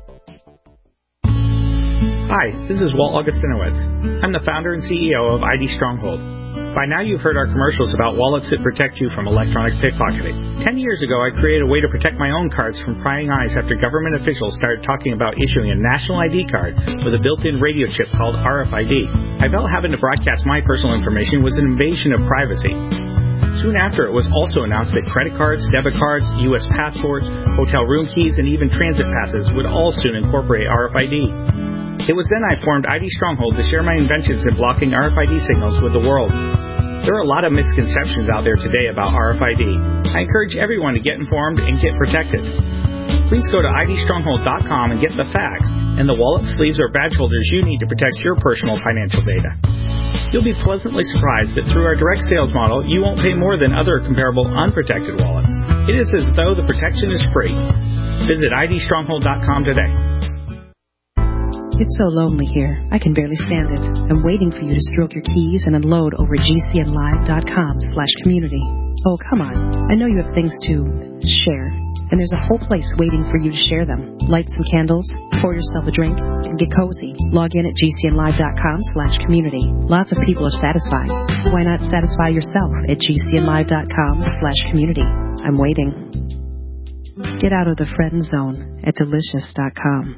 Hi, this is Walt Augustinowitz. I'm the founder and C E O of I D Stronghold. By now you've heard our commercials about wallets that protect you from electronic pickpocketing. Ten years ago I created a way to protect my own cards from prying eyes after government officials started talking about issuing a national I D card with a built-in radio chip called R F I D. I felt having to broadcast my personal information was an invasion of privacy. Soon after, it was also announced that credit cards, debit cards, U S passports, hotel room keys, and even transit passes would all soon incorporate R F I D. It was then I formed I D Stronghold to share my inventions in blocking R F I D signals with the world. There are a lot of misconceptions out there today about R F I D. I encourage everyone to get informed and get protected. Please go to I D stronghold dot com and get the facts and the wallet sleeves or badge holders you need to protect your personal financial data. You'll be pleasantly surprised that through our direct sales model, you won't pay more than other comparable unprotected wallets. It is as though the protection is free. Visit I D stronghold dot com today. It's so lonely here. I can barely stand it. I'm waiting for you to stroke your keys and unload over G C N live dot com slash community. Oh, come on. I know you have things to share, and there's a whole place waiting for you to share them. Light some candles, pour yourself a drink, and get cozy. Log in at G C N live dot com slash community. Lots of people are satisfied. Why not satisfy yourself at G C N live dot com slash community? I'm waiting. Get out of the friend zone at delicious dot com.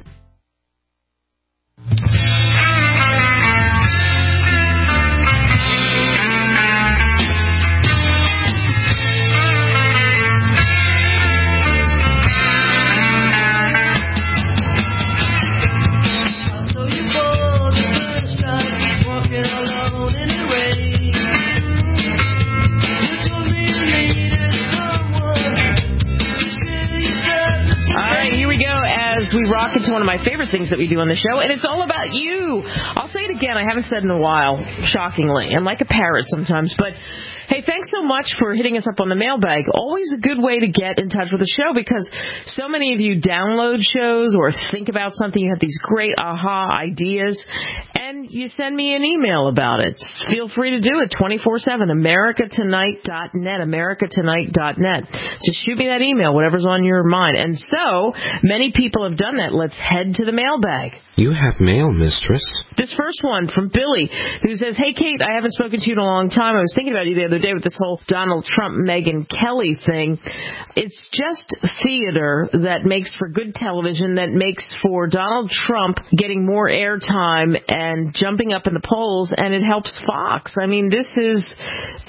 We rock into one of my favorite things that we do on the show, and it's all about you. I'll say it again. I haven't said it in a while, shockingly. I'm like a parrot sometimes, but hey, thanks so much for hitting us up on the mailbag. Always a good way to get in touch with the show because so many of you download shows or think about something. You have these great aha ideas, and you send me an email about it. Feel free to do it twenty-four seven, america tonight dot net, america tonight dot net. Just shoot me that email, whatever's on your mind. And so many people have done that. Let's head to the mailbag. You have mail, mistress. This first one from Billy, who says, hey, Kate, I haven't spoken to you in a long time. I was thinking about you the other day with this whole Donald Trump, Megyn Kelly thing. It's just theater that makes for good television, that makes for Donald Trump getting more airtime and jumping up in the polls, and it helps Fox. I mean, this is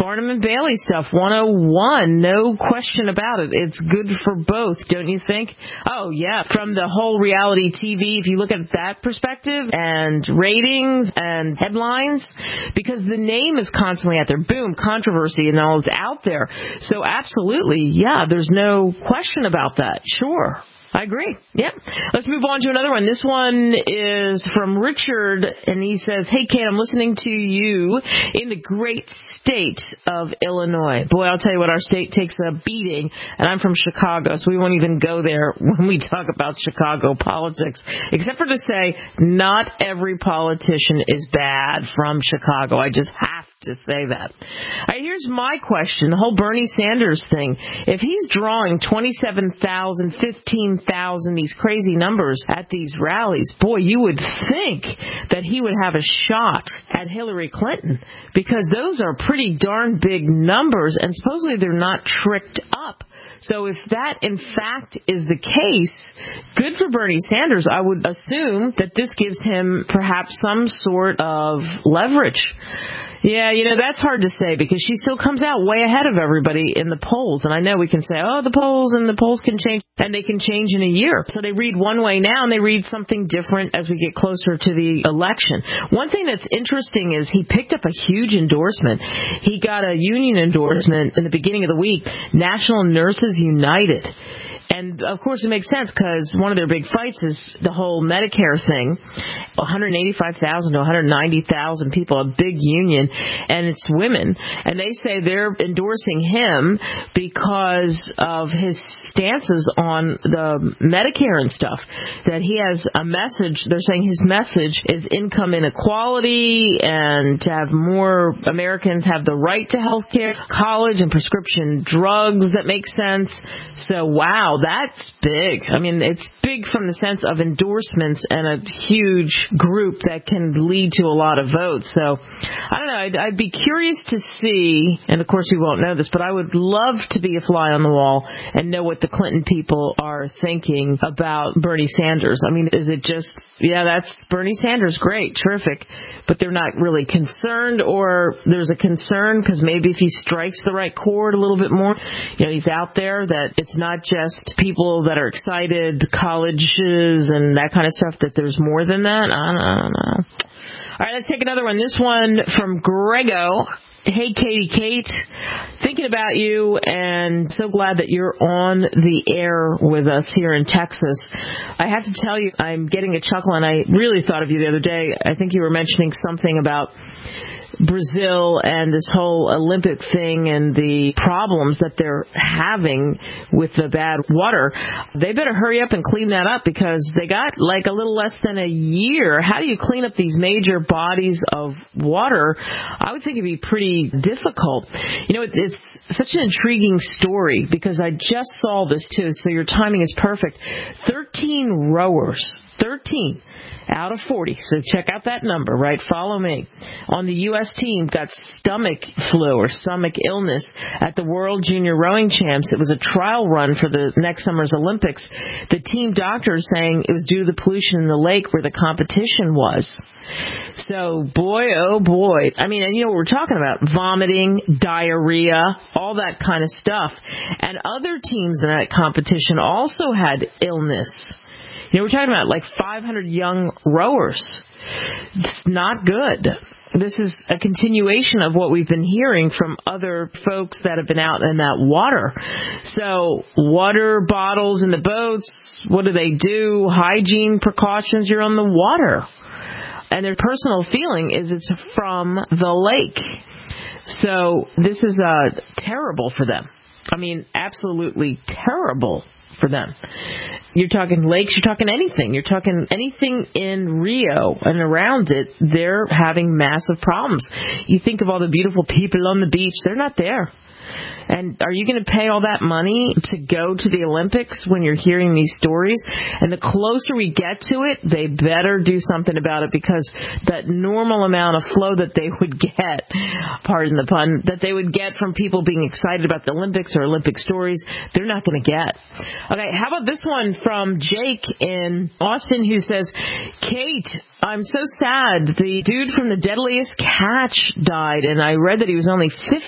Barnum and Bailey stuff, one oh one, no question about it. It's good for both, don't you think? Oh, yeah, from the whole reality T V, if you look at that perspective, and ratings and headlines, because the name is constantly out there. Boom, controversy and all is out there. So absolutely, yeah, there's no question about that. Sure. I agree. Yep. Let's move on to another one. This one is from Richard, and he says, hey, Kate, I'm listening to you in the great state of Illinois. Boy, I'll tell you what, our state takes a beating, and I'm from Chicago, so we won't even go there when we talk about Chicago politics, except for to say not every politician is bad from Chicago. I just have to say that. All right, here's my question, the whole Bernie Sanders thing. If he's drawing twenty-seven thousand, fifteen thousand, these crazy numbers at these rallies, boy, you would think that he would have a shot at Hillary Clinton, because those are pretty darn big numbers, and supposedly they're not tricked up. So if that, in fact, is the case, good for Bernie Sanders. I would assume that this gives him perhaps some sort of leverage. Yeah, you know, that's hard to say, because she still comes out way ahead of everybody in the polls. And I know we can say, oh, the polls and the polls can change, and they can change in a year. So they read one way now, and they read something different as we get closer to the election. One thing that's interesting is he picked up a huge endorsement. He got a union endorsement in the beginning of the week, National Nurses United. And, of course, it makes sense, because one of their big fights is the whole Medicare thing. one hundred eighty-five thousand to one hundred ninety thousand people, a big union, and it's women. And they say they're endorsing him because of his stances on the Medicare and stuff, that he has a message. They're saying his message is income inequality, and to have more Americans have the right to health care, college, and prescription drugs that make sense. So, wow. That's big. I mean, it's big from the sense of endorsements and a huge group that can lead to a lot of votes. So, I don't know. I'd, I'd be curious to see, and of course we won't know this, but I would love to be a fly on the wall and know what the Clinton people are thinking about Bernie Sanders. I mean, is it just, yeah, that's Bernie Sanders, great, terrific, but they're not really concerned, or there's a concern because maybe if he strikes the right chord a little bit more, you know, he's out there, that it's not just people that are excited, colleges and that kind of stuff, that there's more than that. I don't, I don't know. All right, let's take another one. This one from Grego. Hey, Katie Kate, thinking about you, and so glad that you're on the air with us here in Texas. I have to tell you, I'm getting a chuckle, and I really thought of you the other day. I think you were mentioning something about Brazil and this whole Olympic thing and the problems that they're having with the bad water. They better hurry up and clean that up, because they got like a little less than a year. How do you clean up these major bodies of water? I would think it'd be pretty difficult. You know, it's such an intriguing story, because I just saw this too, so your timing is perfect. thirteen rowers, thirteen out of forty, so check out that number, right? Follow me. On the U S team got stomach flu or stomach illness at the World Junior Rowing Champs. It was a trial run for the next summer's Olympics. The team doctor is saying it was due to the pollution in the lake where the competition was. So, boy, oh boy. I mean, and you know what we're talking about, vomiting, diarrhea, all that kind of stuff. And other teams in that competition also had illness. You know, we're talking about like five hundred young rowers. It's not good. This is a continuation of what we've been hearing from other folks that have been out in that water. So, water bottles in the boats, what do they do? Hygiene precautions, you're on the water. And their personal feeling is it's from the lake. So, this is uh, terrible for them. I mean, absolutely terrible for them. You're talking lakes, you're talking anything. You're talking anything in Rio and around it, they're having massive problems. You think of all the beautiful people on the beach, they're not there. And are you going to pay all that money to go to the Olympics when you're hearing these stories? And the closer we get to it, they better do something about it, because that normal amount of flow that they would get, pardon the pun, that they would get from people being excited about the Olympics or Olympic stories, they're not going to get. Okay, how about this one from Jake in Austin, who says, Kate, I'm so sad. The dude from The Deadliest Catch died, and I read that he was only fifty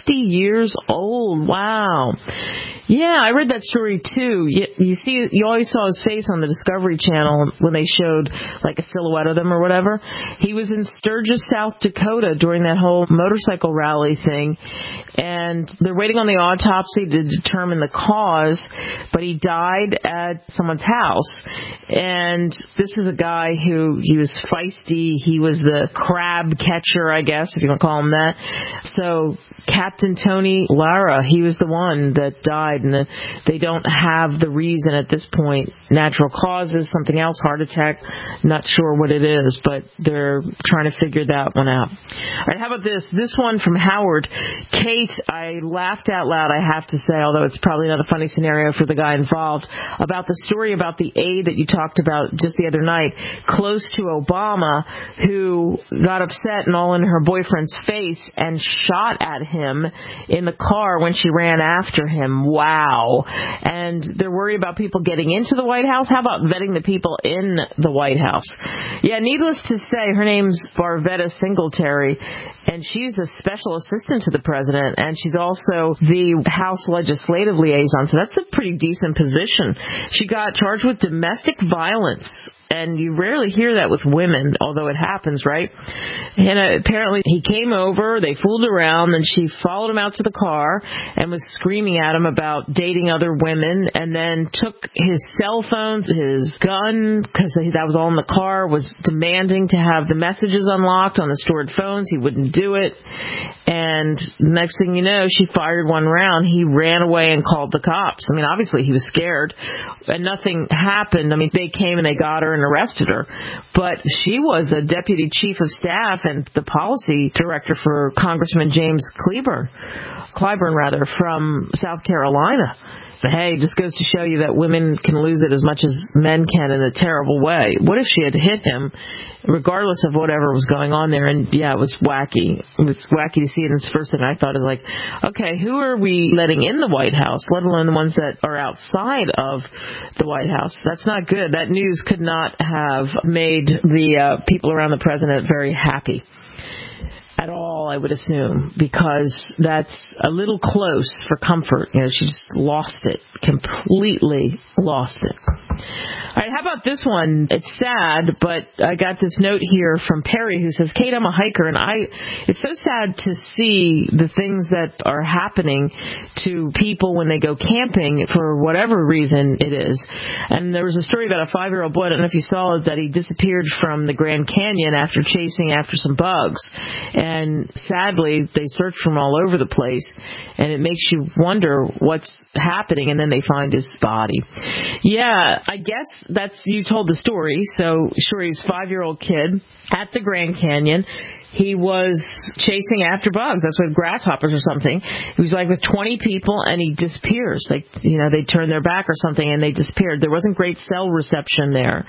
fifty years old. Wow. Yeah, I read that story too. You, you see, you always saw his face on the Discovery Channel when they showed like a silhouette of them or whatever. He was in Sturgis, South Dakota during that whole motorcycle rally thing, and they're waiting on the autopsy to determine the cause, but he died at someone's house. And this is a guy who, he was feisty. He was the crab catcher, I guess, if you want to call him that. So Captain Tony Lara, he was the one that died, and the, they don't have the reason at this point. Natural causes, something else, heart attack, not sure what it is, but they're trying to figure that one out. All right, how about this? This one from Howard. Kate, I laughed out loud, I have to say, although it's probably not a funny scenario for the guy involved, about the story about the aide that you talked about just the other night, close to Obama, who got upset and all in her boyfriend's face and shot at him in the car when she ran after him. Wow. And they're worried about people getting into the White House. How about vetting the people in the White House? Yeah, needless to say, her name's Barvetta Singletary, and she's a special assistant to the president, and she's also the House legislative liaison, so that's a pretty decent position. She got charged with domestic violence, and you rarely hear that with women, although it happens, right? And uh, apparently he came over, they fooled around, and she followed him out to the car and was screaming at him about dating other women, and then took his cell phones, his gun, because that was all in the car, was demanding to have the messages unlocked on the stored phones. He wouldn't do it. And next thing you know, she fired one round. He ran away and called the cops. I mean, obviously he was scared, and nothing happened. I mean, they came and they got her and arrested her, but she was a deputy chief of staff and the policy director for Congressman James Clyburn, Clyburn rather, from South Carolina. Hey, just goes to show you that women can lose it as much as men can in a terrible way. What if she had hit him, regardless of whatever was going on there? And yeah, it was wacky. It was wacky to see it. And the first thing I thought is like, okay, who are we letting in the White House, let alone the ones that are outside of the White House? That's not good. That news could not have made the uh, people around the president very happy at all, I would assume, because that's a little close for comfort. You know, she just lost it, completely lost it. All right, how about this one? It's sad, but I got this note here from Perry who says, Kate, I'm a hiker, and I. it's so sad to see the things that are happening to people when they go camping for whatever reason it is. And there was a story about a five-year-old boy, I don't know if you saw it, that he disappeared from the Grand Canyon after chasing after some bugs. And sadly, they searched for him all over the place, and it makes you wonder what's happening, and then they find his body. Yeah, I guess that's, you told the story. So sure, he's a five-year-old kid at the Grand Canyon. He was chasing after bugs. That's what, grasshoppers or something. He was like with twenty people, and he disappears. Like, you know, they turned their back or something, and they disappeared. There wasn't great cell reception there.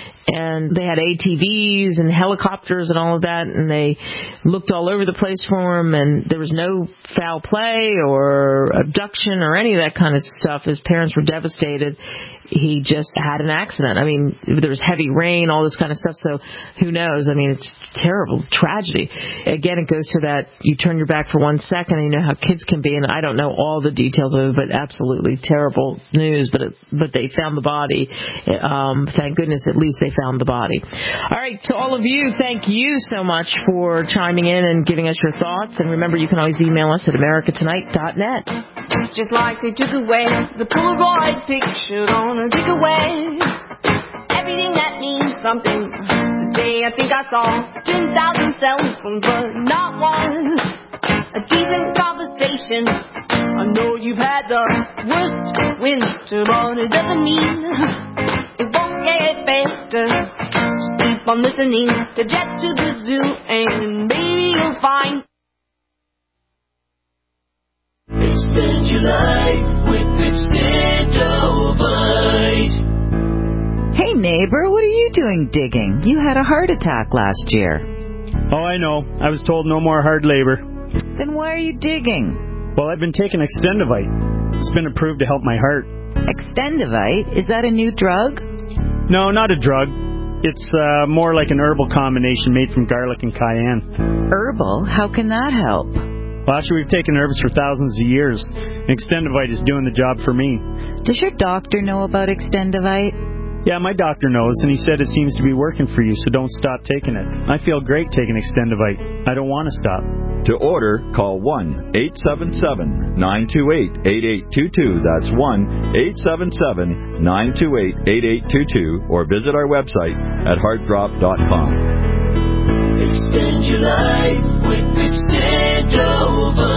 And they had A T Vs and helicopters and all of that, and they looked all over the place for him, and there was no foul play or abduction or any of that kind of stuff. His parents were devastated. He just had an accident. I mean, there was heavy rain, all this kind of stuff, so who knows? I mean, it's terrible, tragedy. Again, it goes to that you turn your back for one second, and you know how kids can be, and I don't know all the details of it, but absolutely terrible news, but it, but they found the body. Um, thank goodness, at least they found the body. All right, to all of you, thank you so much for chiming in and giving us your thoughts, and remember, you can always email us at america tonight dot net. Just like they took away the Polaroid picture on a dig away everything that means something. Today I think I saw ten thousand cell phones, but not one a decent conversation. I know you've had the worst winter, but it doesn't mean it won't get better. Just keep on listening to Jet to the Zoo, and maybe you'll find Expand your life with Expandovite. Hey neighbor, what are you doing digging? You had a heart attack last year. Oh, I know. I was told no more hard labor. Then why are you digging? Well, I've been taking Extendovite. It's been approved to help my heart. Extendovite? Is that a new drug? No, not a drug. It's uh, more like an herbal combination made from garlic and cayenne. Herbal? How can that help? Well, actually, we've taken herbs for thousands of years. Extendivite is doing the job for me. Does your doctor know about Extendivite? Yeah, my doctor knows, and he said it seems to be working for you, so don't stop taking it. I feel great taking Extendivite. I don't want to stop. To order, call one eight seven seven, nine two eight, eight eight two two. That's one eight seven seven, nine two eight, eight eight two two, or visit our website at heartdrop dot com. Extend your life with Extendovite.